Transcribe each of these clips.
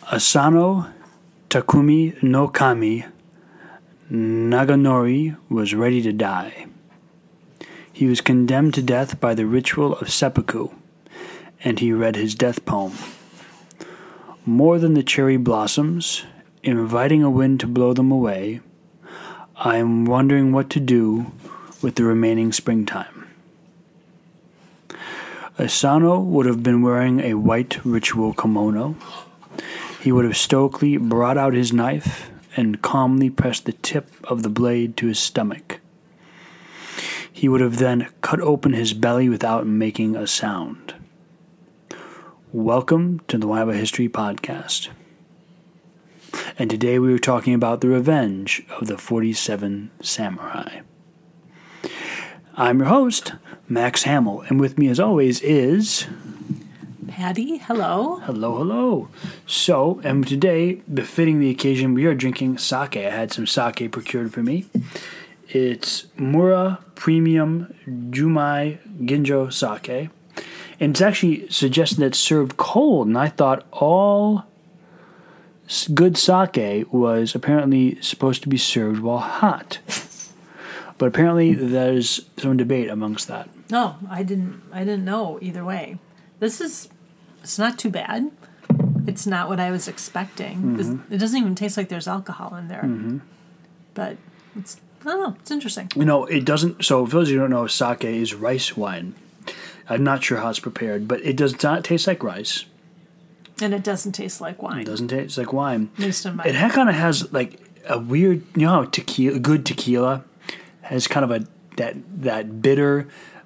Asano Takumi no Kami Naganori was ready to die. He was condemned to death by the ritual of seppuku, and he read his death poem. More than the cherry blossoms, inviting a wind to blow them away, I am wondering what to do with the remaining springtime. Asano would have been wearing a white ritual kimono. He would have stoically brought out his knife and calmly pressed the tip of the blade to his stomach. He would have then cut open his belly without making a sound. Welcome to the Waiwa History Podcast. And today we are talking about the revenge of the 47 Samurai. I'm your host, Max Hamill, and with me as always is... Patty, hello. Hello. So, and today, befitting the occasion, we are drinking sake. I had some sake procured for me. It's Mura Premium Jumai Ginjo Sake. And it's actually suggested that it's served cold, and I thought all good sake was apparently supposed to be served while hot. But apparently there's some debate amongst that. No, I didn't know either way. It's not too bad. It's not what I was expecting. Mm-hmm. It doesn't even taste like there's alcohol in there. Mm-hmm. But I don't know, it's interesting. It doesn't, so for those of you who don't know, sake is rice wine. I'm not sure how it's prepared, but it does not taste like rice. And it doesn't taste like wine. It doesn't taste like wine. At least in my It kind of has like a weird, how good tequila has kind of that bitter,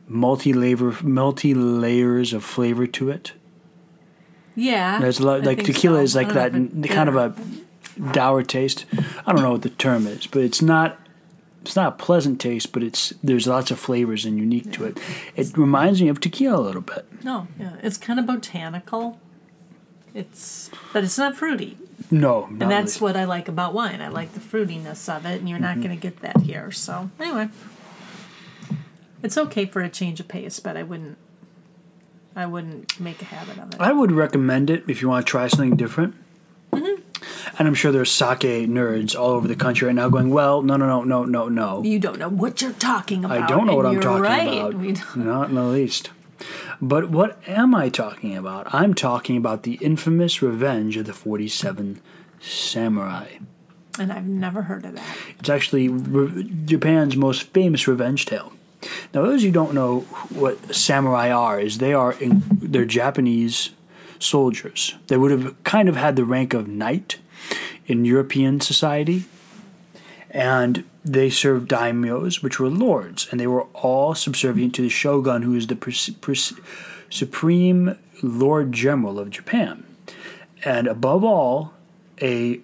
multi-layers of flavor to it. Yeah. There's a lot, like tequila is like that kind of a dour taste. I don't know what the term is, but it's not a pleasant taste, but there's lots of flavors and unique to it. It reminds me of tequila a little bit. No, yeah. It's kind of botanical. But it's not fruity. No, and that's what I like about wine. I like the fruitiness of it, and you're not going to get that here. So anyway, it's okay for a change of pace, but I wouldn't make a habit of it. I would recommend it if you want to try something different. Mm-hmm. And I'm sure there's sake nerds all over the country right now going, well, no. You don't know what you're talking about. I don't know what I'm talking about. Right. Not in the least. But what am I talking about? I'm talking about the infamous revenge of the 47 Samurai. And I've never heard of that. It's actually Japan's most famous revenge tale. Now, those who don't know what samurai are, they're Japanese soldiers. They would have kind of had the rank of knight in European society. And they served daimyos, which were lords, and they were all subservient to the shogun, who is the supreme Lord General of Japan. And above all, a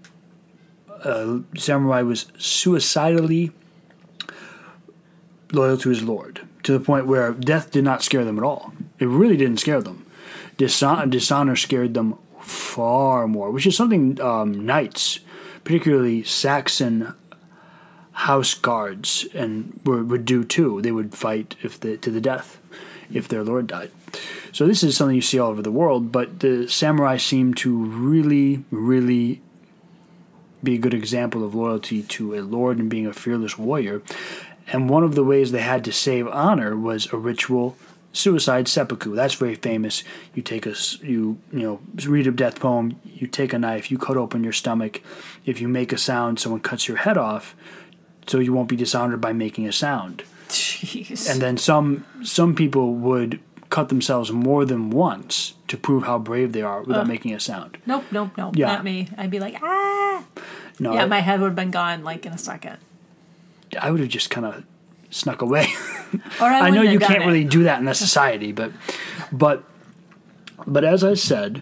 samurai was suicidally loyal to his lord, to the point where death did not scare them at all. It really didn't scare them. Dishonor scared them far more, which is something knights, particularly Saxon house guards, and would do too. They would fight to the death if their lord died. So this is something you see all over the world, but the samurai seem to really, really be a good example of loyalty to a lord and being a fearless warrior. And one of the ways they had to save honor was a ritual suicide seppuku. That's very famous. You take read a death poem, you take a knife, you cut open your stomach. If you make a sound, someone cuts your head off, so you won't be dishonored by making a sound. Jeez. And then some people would cut themselves more than once to prove how brave they are without making a sound. Nope, Yeah. not me. I'd be like, ah! No, yeah, my head would have been gone like in a second. I would have just kind of snuck away. Or I know you can't really do that in this society, but as I said,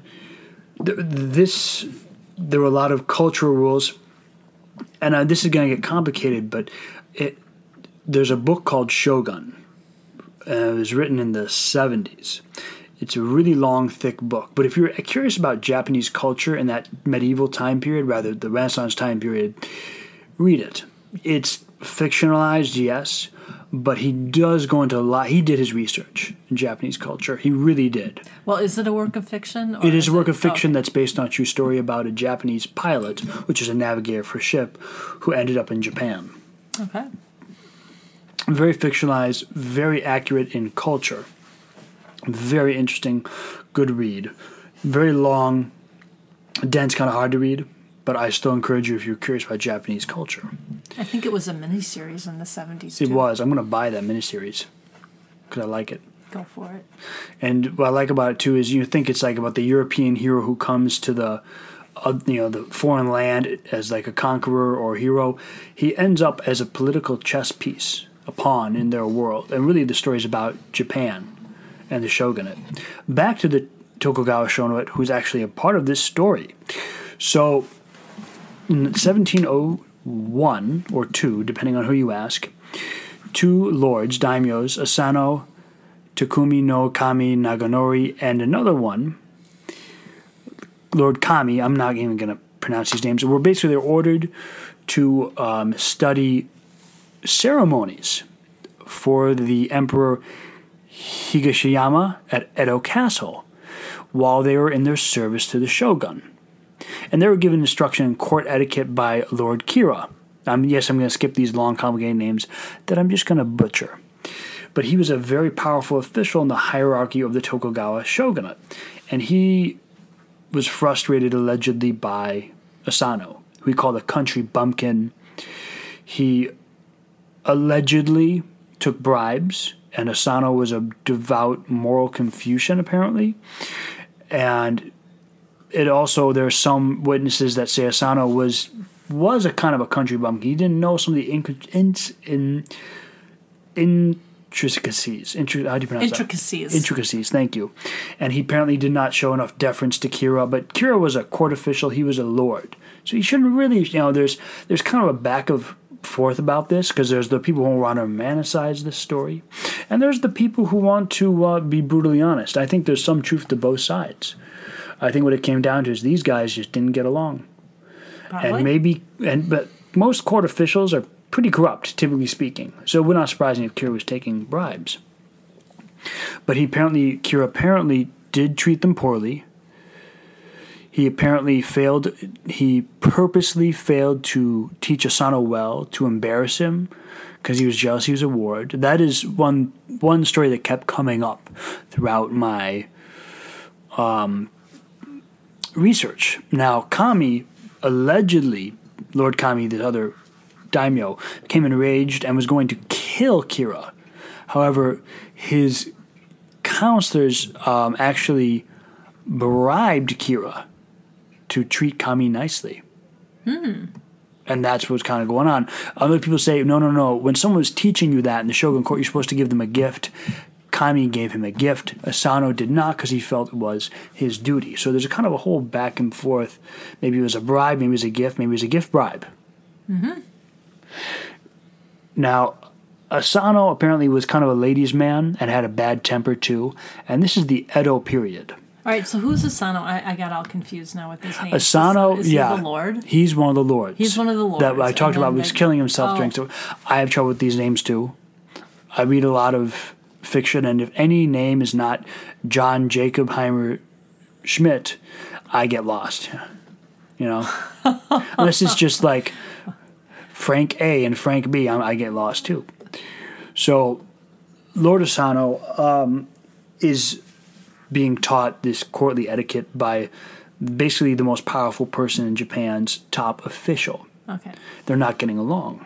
there were a lot of cultural rules, and this is going to get complicated, but there's a book called Shogun. It was written in the 70s. It's a really long, thick book. But if you're curious about Japanese culture in that medieval time period, rather the Renaissance time period, read it. It's fictionalized, yes, but he does go into a lot. He did his research in Japanese culture. He really did. Well, is it a work of fiction? Or It is a work of fiction okay. that's based on a true story about a Japanese pilot, which is a navigator for a ship, who ended up in Japan. Okay. Very fictionalized, very accurate in culture. Very interesting, good read. Very long, dense, kind of hard to read, but I still encourage you if you're curious about Japanese culture. I think it was a miniseries in the 70s, It too. was. I'm going to buy that miniseries because I like it. Go for it. And what I like about it too is you think it's like about the European hero who comes to the the foreign land as like a conqueror or hero. He ends up as a political chess piece, a pawn in their world. And really the story is about Japan and the shogunate. Back to the Tokugawa shogunate, who's actually a part of this story. So in 1701 or 2, depending on who you ask, two lords, daimyos, Asano Takumi no Kami Naganori, and another one, Lord Kami, I'm not even going to pronounce these names, were basically ordered to study ceremonies for the Emperor Higashiyama at Edo Castle while they were in their service to the shogun. And they were given instruction in court etiquette by Lord Kira. Yes, I'm going to skip these long, complicated names that I'm just going to butcher. But he was a very powerful official in the hierarchy of the Tokugawa shogunate. And he was frustrated allegedly by Asano, who he called a country bumpkin. He allegedly took bribes, and Asano was a devout moral Confucian, apparently. And it also, there are some witnesses that say Asano was a kind of a country bumpkin. He didn't know some of the intricacies. How do you pronounce Intricacies. that? Intricacies, thank you. And he apparently did not show enough deference to Kira, but Kira was a court official, he was a lord. So he shouldn't really, there's kind of a back of forth about this, because there's the people who want to romanticize this story, and there's the people who want to be brutally honest. I think there's some truth to both sides. I think what it came down to is these guys just didn't get along. Probably. But most court officials are pretty corrupt, typically speaking. So it would not surprise me if Kira was taking bribes. But Kira apparently did treat them poorly. He purposely failed to teach Asano well, to embarrass him, because he was jealous he was a ward. That is one story that kept coming up throughout my research. Now, Kami, allegedly, Lord Kami, the other daimyo, became enraged and was going to kill Kira. However, his counselors actually bribed Kira to treat Kami nicely. And that's what's kind of going on. Other people say, no. When someone was teaching you that in the Shogun court, you're supposed to give them a gift. Kami gave him a gift. Asano did not, because he felt it was his duty. So there's a kind of a whole back and forth. Maybe it was a bribe, maybe it was a gift, maybe it was a gift bribe. Mm-hmm. Now, Asano apparently was kind of a ladies' man and had a bad temper too. And this is the Edo period. All right, so who's Asano? I got all confused now with this name. Asano, is he the Lord? He's one of the lords. He's one of the lords. That I talked about was killing himself during. So I have trouble with these names too. I read a lot of fiction, and if any name is not John Jacob Heimer Schmidt, I get lost. Unless it's just like Frank A and Frank B, I get lost too. So Lord Asano is being taught this courtly etiquette by basically the most powerful person in Japan's top official. Okay. They're not getting along.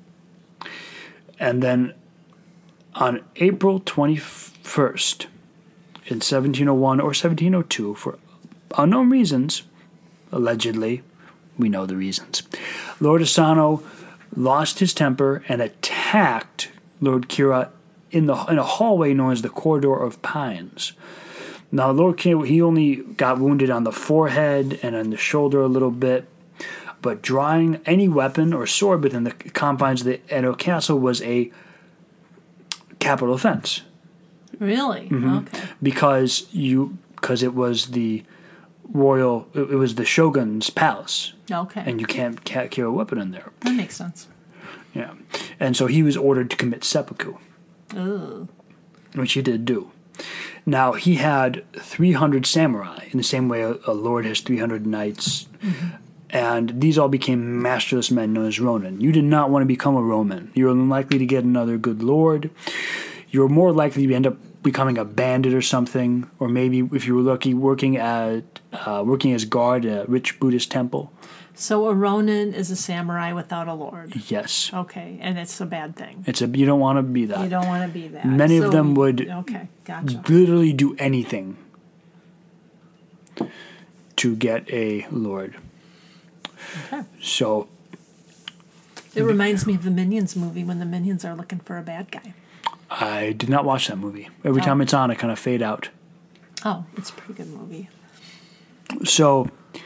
And then on April 21st in 1701 or 1702, for unknown reasons, allegedly, we know the reasons, Lord Asano lost his temper and attacked Lord Kira in a hallway known as the Corridor of Pines. Now, Lord Kira, he only got wounded on the forehead and on the shoulder a little bit, but drawing any weapon or sword within the confines of the Edo Castle was a capital offense. Really? Mm-hmm. Okay. Because it was the royal, it was the shogun's palace. Okay. And you can't carry a weapon in there. That makes sense. Yeah. And so he was ordered to commit seppuku, Ooh. which he did do. Now, he had 300 samurai, in the same way a lord has 300 knights. And these all became masterless men known as Ronin. You did not want to become a Roman. You were unlikely to get another good lord. You were more likely to end up becoming a bandit or something, or maybe, if you were lucky, working as guard at a rich Buddhist temple. So a Ronin is a samurai without a lord. Yes. Okay, and it's a bad thing. You don't want to be that. You don't want to be that. Many of them would literally do anything to get a lord. Okay. So it reminds me of the Minions movie when the Minions are looking for a bad guy. I did not watch that movie. Every time it's on, I kind of fade out. Oh, it's a pretty good movie. So,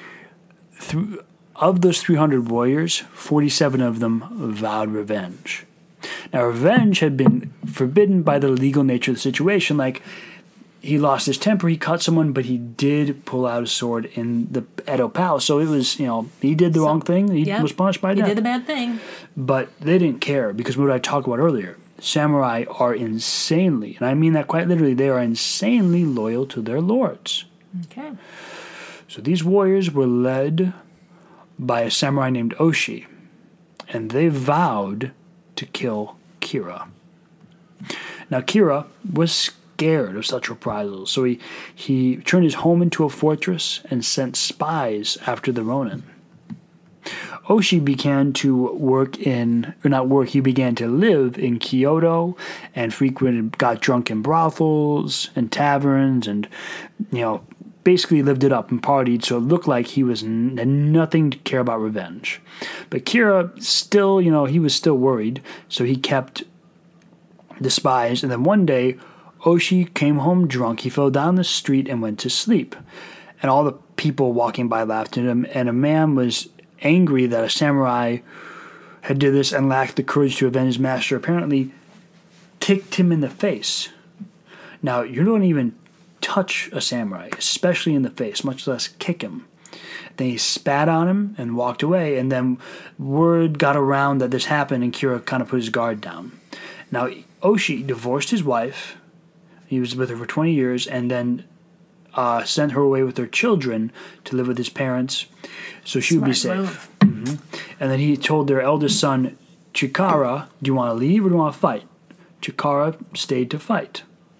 of those 300 warriors, 47 of them vowed revenge. Now, revenge had been forbidden by the legal nature of the situation. Like, he lost his temper, he cut someone, but he did pull out a sword in the Edo Palace. So it was, he did the wrong thing. He was punished by death. He did a bad thing. But they didn't care, because what I talked about earlier, samurai are insanely, and I mean that quite literally, they are insanely loyal to their lords. Okay. So these warriors were led by a samurai named Oshi, and they vowed to kill Kira. Now Kira was scared of such reprisals, so he turned his home into a fortress and sent spies after the Ronin. Oshi began to he began to live in Kyoto and got drunk in brothels and taverns and, basically lived it up and partied, so it looked like he had nothing to care about revenge. But Kira still, he was still worried, so he kept the spies, and then one day, Oshi came home drunk, he fell down the street and went to sleep. And all the people walking by laughed at him, and a man was angry that a samurai had did this and lacked the courage to avenge his master, apparently kicked him in the face. Now, you don't even touch a samurai, especially in the face, much less kick him. Then he spat on him and walked away, and then word got around that this happened, and Kira kind of put his guard down. Now, Oshi divorced his wife. He was with her for 20 years, and then sent her away with her children to live with his parents, so she would be safe. And then he told their eldest son, Chikara, do you want to leave or do you want to fight? Chikara stayed to fight.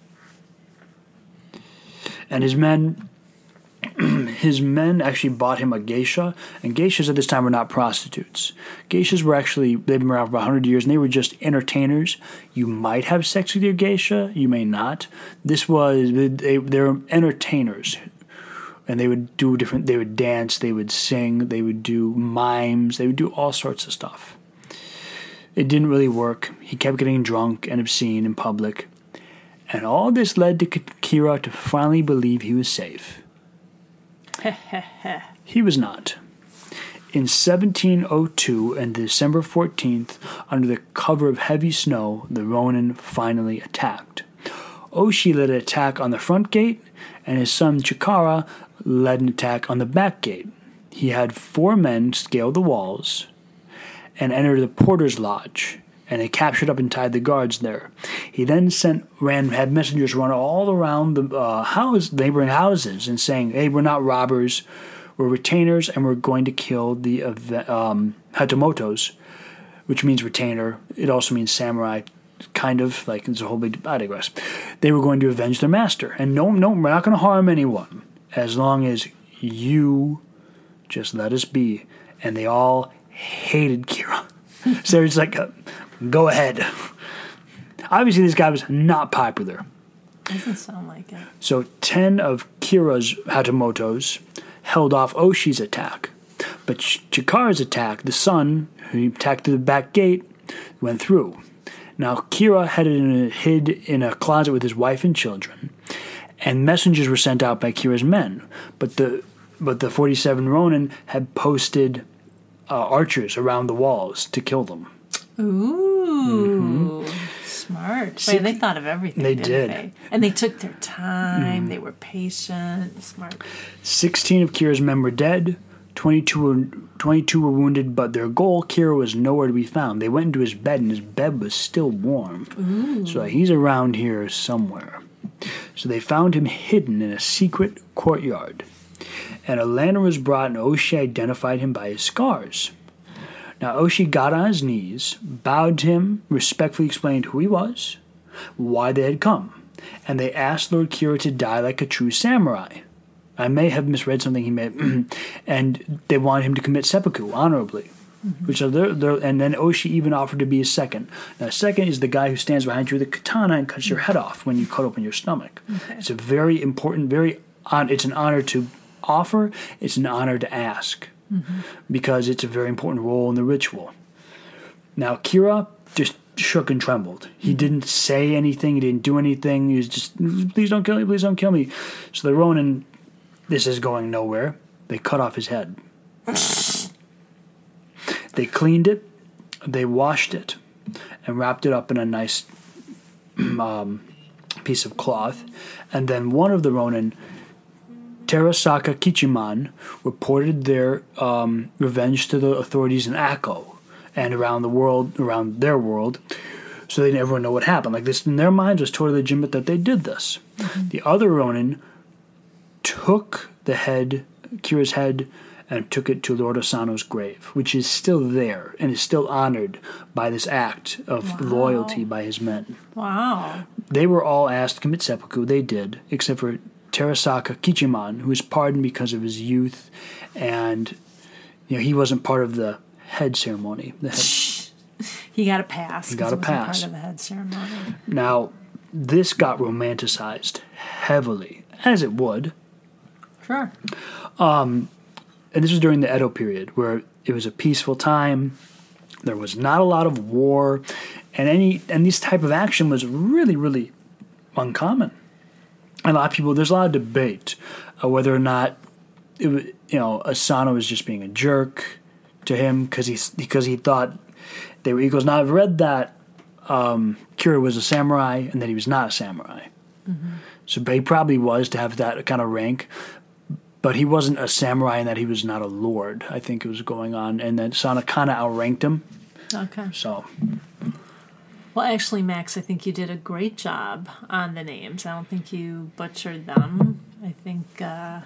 And his men actually bought him a geisha, and geishas at this time were not prostitutes. Geishas they've been around for about 100 years, and they were just entertainers. You might have sex with your geisha, you may not. They're entertainers. And they would they would dance, they would sing, they would do mimes, they would do all sorts of stuff. It didn't really work. He kept getting drunk and obscene in public. And all this led to Kira to finally believe he was safe. He was not. In 1702, and December 14th, under the cover of heavy snow, the Ronin finally attacked. Oshi led an attack on the front gate, and his son Chikara led an attack on the back gate. He had 4 men scale the walls and enter the porter's lodge, and they captured up and tied the guards there. He then had messengers run all around the neighboring houses and saying, hey, we're not robbers, we're retainers, and we're going to kill the Hatamotos, which means retainer. It also means samurai, kind of, like it's a whole big, I digress. They were going to avenge their master. And no, we're not going to harm anyone as long as you just let us be. And they all hated Kira. So it's like, go ahead. Obviously, this guy was not popular. Doesn't sound like it. So 10 of Kira's Hatamotos held off Oshi's attack. But Chikara's attack, the son, who attacked the back gate, went through. Now, Kira hid in a closet with his wife and children, and messengers were sent out by Kira's men. But the 47 Ronin had posted archers around the walls to kill them. Ooh, smart. Wait, they thought of everything. They didn't did. They? And they took their time. They were patient. Smart. 16 of Kira's men were dead. 22 were wounded, but their goal, Kira, was nowhere to be found. They went into his bed, and his bed was still warm. Ooh. So he's around here somewhere. So they found him hidden in a secret courtyard. And a lantern was brought, and Oshi identified him by his scars. Now, Oshi got on his knees, bowed to him, respectfully explained who he was, why they had come, and they asked Lord Kira to die like a true samurai. I may have misread something he made, and they wanted him to commit seppuku honorably. Mm-hmm. Which and then Oshi even offered to be his second. Now, second is the guy who stands behind you with a katana and cuts your head off when you cut open your stomach. Okay. It's a very important, it's an honor to offer, it's an honor to ask, because it's a very important role in the ritual. Now, Kira just shook and trembled. He didn't say anything, he didn't do anything, he was just, please don't kill me, please don't kill me. So the Ronin, this is going nowhere, they cut off his head. They cleaned it, they washed it, and wrapped it up in a nice piece of cloth. And then one of the Ronin, Terasaka Kichiman, reported their revenge to the authorities in Akko and around their world, so they never know what happened. Like, this in their minds was totally legitimate that they did this. Mm-hmm. The other Ronin took Kira's head, and took it to Lord Asano's grave, which is still there and is still honored by this act of loyalty by his men. Wow. They were all asked to commit seppuku. They did, except for Terasaka Kichiman, who was pardoned because of his youth, and he wasn't part of the head ceremony. He got a pass. He got a pass. Part of the head ceremony. Now, this got romanticized heavily, as it would. Sure. And this was during the Edo period, where it was a peaceful time. There was not a lot of war, and this type of action was really, really uncommon. And there's a lot of debate whether or not Asano was just being a jerk to him because he thought they were equals. Now, I've read that Kira was a samurai and that he was not a samurai. Mm-hmm. So he probably was to have that kind of rank. But he wasn't a samurai in that he was not a lord, I think it was going on. And then Sana kind of outranked him. Okay. So. Well, actually, Max, I think you did a great job on the names. I don't think you butchered them. I think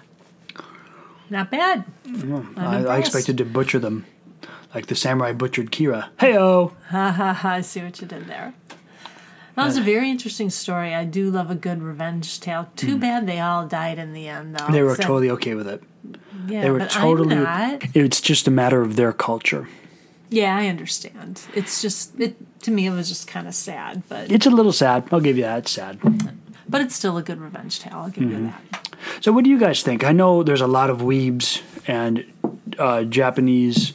not bad. I expected to butcher them. Like the samurai butchered Kira. Hey-o! Ha ha ha, I see what you did there. That was a very interesting story. I do love a good revenge tale. Too bad they all died in the end, though. They were totally okay with it. Yeah, they were but totally. I'm not. It's just a matter of their culture. Yeah, I understand. It's just to me, it was just kind of sad, but it's a little sad. I'll give you that. It's sad, but it's still a good revenge tale. I'll give you that. So, what do you guys think? I know there's a lot of weebs and Japanese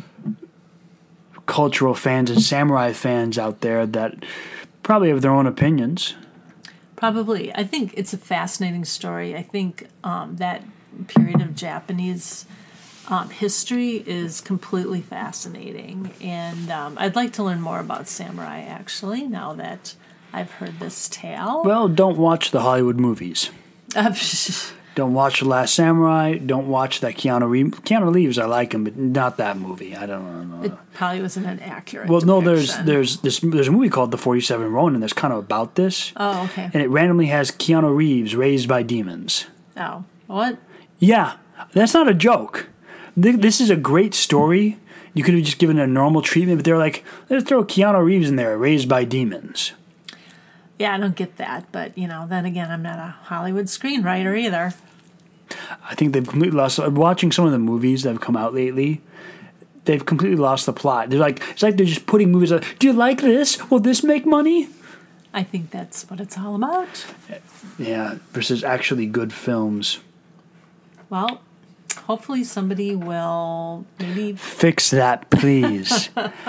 cultural fans and samurai fans out there that probably have their own opinions. Probably. I think it's a fascinating story. I think that period of Japanese history is completely fascinating. And I'd like to learn more about samurai, actually, now that I've heard this tale. Well, don't watch the Hollywood movies. Don't watch The Last Samurai. Don't watch that Keanu Reeves. Keanu Reeves, I like him, but not that movie. I don't know. It probably wasn't an accurate Well, no, depiction. there's a movie called The 47 Ronin that's kind of about this. Oh, okay. And it randomly has Keanu Reeves raised by demons. Oh, what? Yeah, that's not a joke. This is a great story. You could have just given it a normal treatment, but they're like, let's throw Keanu Reeves in there, raised by demons. Yeah, I don't get that, but, then again, I'm not a Hollywood screenwriter either. I think they've completely lost. Watching some of the movies that have come out lately, they've completely lost the plot. It's like they're just putting movies out. Do you like this? Will this make money? I think that's what it's all about. Yeah, versus actually good films. Well, hopefully somebody will maybe fix that, please.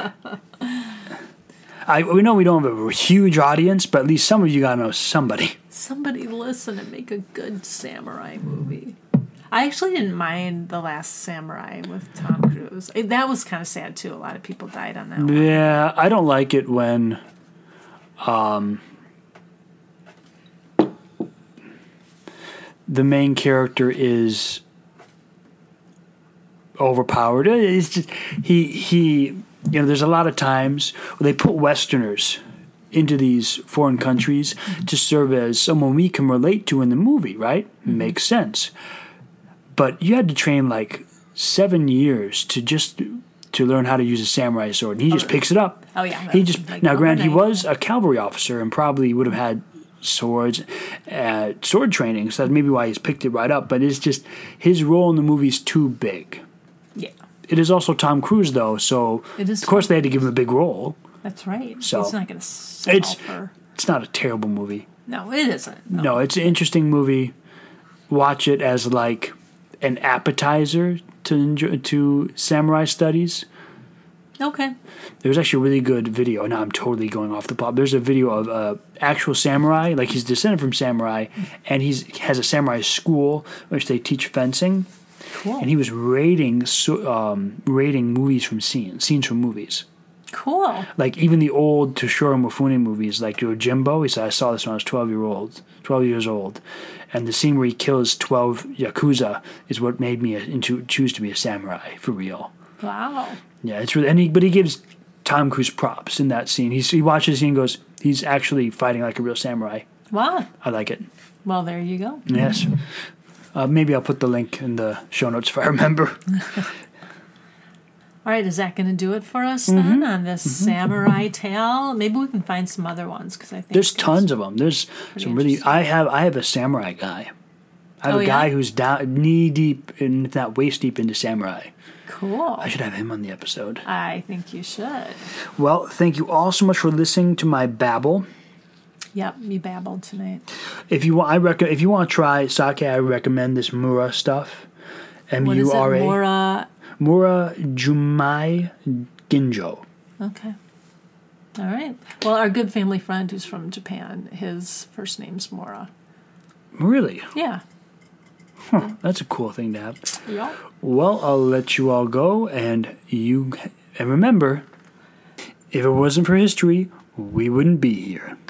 We know we don't have a huge audience, but at least some of you gotta know somebody. Somebody listen and make a good samurai movie. I actually didn't mind The Last Samurai with Tom Cruise. That was kind of sad too. A lot of people died on that one. Yeah, I don't like it when the main character is overpowered. It's just he. You know, there's a lot of times where they put Westerners into these foreign countries to serve as someone we can relate to in the movie, right? Makes sense. But you had to train like 7 years to learn how to use a samurai sword. And he just picks it up. Oh yeah. He just like now, granted, he overnight. was a cavalry officer and probably would have had swords, sword training. So that's maybe why he's picked it right up. But it's just his role in the movie is too big. Yeah. It is also Tom Cruise though, so It is of course they had to give him a big role. That's right. So, he's not going to settle for. It's not a terrible movie. No, it isn't. No, it's an interesting movie. Watch it as like an appetizer to samurai studies. Okay. There's actually a really good video. Now I'm totally going off the plot. There's a video of actual samurai, like he's descended from samurai, and has a samurai school which they teach fencing. Cool. And he was rating movies from scenes from movies. Cool. Like even the old Toshiro Mifune movies, like Yojimbo. He said, I saw this when I was 12 years old. And the scene where he kills 12 Yakuza is what made me choose to be a samurai, for real. Wow. Yeah, it's really, but he gives Tom Cruise props in that scene. He watches the scene and goes, he's actually fighting like a real samurai. Wow. I like it. Well, there you go. Yes. Maybe I'll put the link in the show notes if I remember. All right, is that going to do it for us then on this samurai tale? Maybe we can find some other ones because I think There's tons of them. There's some really. I have a samurai guy. I have a guy who's down knee deep, and if not waist deep, into samurai. Cool. I should have him on the episode. I think you should. Well, thank you all so much for listening to my babble. Yep, you babbled tonight. If you want, if you want to try sake, I recommend this Mura stuff. What is it? Mura. Mura Jumai Ginjo. Okay. All right. Well, our good family friend who's from Japan, his first name's Mora. Really? Yeah. Huh, that's a cool thing to have. Yep. Well, I'll let you all go, and remember, if it wasn't for history, we wouldn't be here.